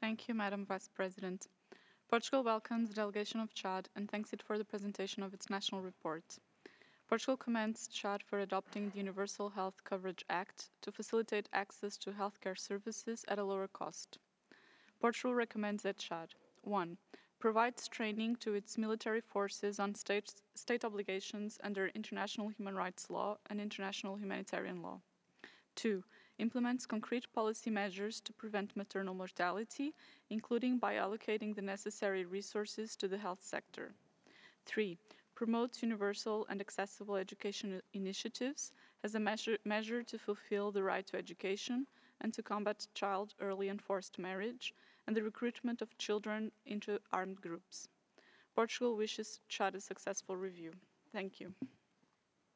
Thank you, Madam Vice President. Portugal welcomes the delegation of Chad and thanks it for the presentation of its national report. Portugal commends Chad for adopting the Universal Health Coverage Act to facilitate access to healthcare services at a lower cost. Portugal recommends that Chad 1. Provides training to its military forces on state obligations under international human rights law and international humanitarian law. 2. Implements concrete policy measures to prevent maternal mortality, including by allocating the necessary resources to the health sector. 3. Promotes universal and accessible education initiatives as a measure to fulfill the right to education and to combat child, early, and forced marriage and the recruitment of children into armed groups. Portugal wishes Chad a successful review. Thank you.